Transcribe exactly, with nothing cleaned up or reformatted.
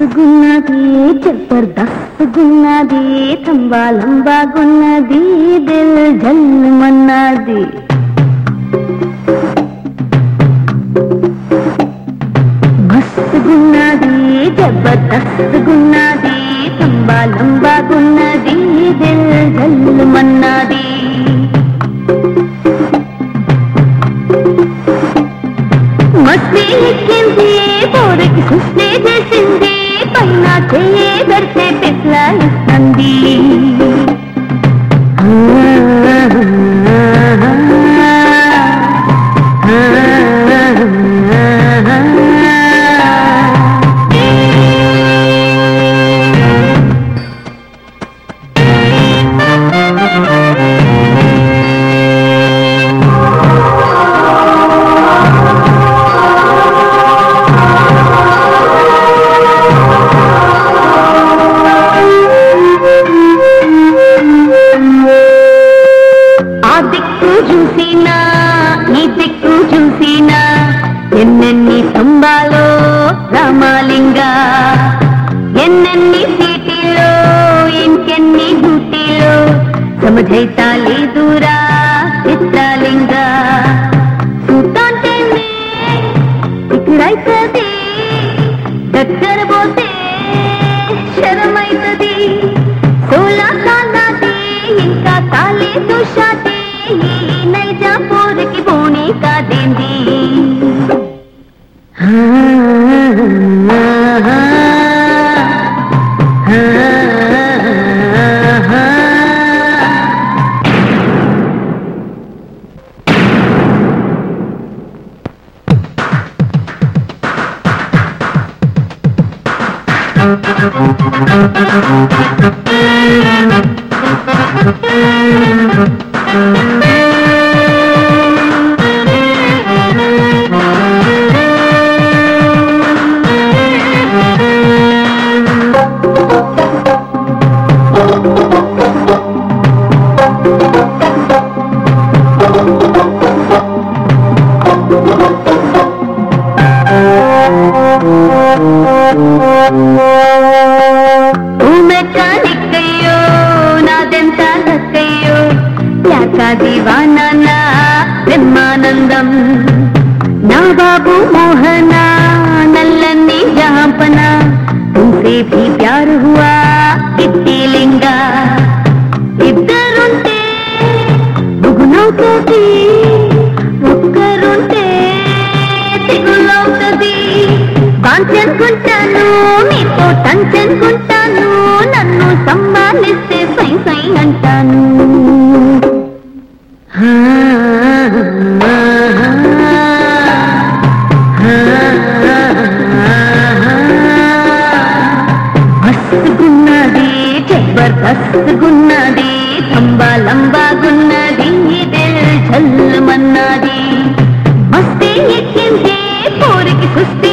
గున్నది జబర్దస్త్ గున్నది తంబా లంబా గున్నది దిల్ జల్మన్నది మస్త్ గున్నది జబర్దస్త్ గున్నది తంబా లంబా గున్నది దిల్ జల్మన్నది మస్తీ ఎక్కింది పోరకి సుస్నే చేసింది పైన చెయ్యే దర్శే పెట్లాయిస్తుంది చూసినా ఈ దిక్కు చూసినా ఎన్నెన్ని స్తంభాలో రామాలింగా ఎన్నెన్ని సీటిలో ఇంకెన్ని బూటిలో సమజైతా లేదురా చిత్రాలింగా చూద్దాంటేనే ఇక్కడైతుంది దగ్గర పోతే శరమైతుంది సోలా కాలాది ఇంకా కాలేదు షాది నైజాపూర్కి పోనీ కాదేంది दीवाना ना ब्रह्मानंदम ना बाबू मोहना नल्लनी जहांपना तुमसे भी प्यार हुआ इतनी लिंगा इద్దరుంటే బుగునవుతది ఒక్కరుంటే తిగులవుతది కాంచనుకుంటాను నీతో తంచనుకుంటాను నన్ను సంభాలిస్తే సై సై అంటాను మస్త్ గున్నది జబర్దస్త్ గున్నది తంబా లంబా గున్నది దిల్ జల్మన్నది మస్తీ ఎక్కింది పోరికి సుస్తి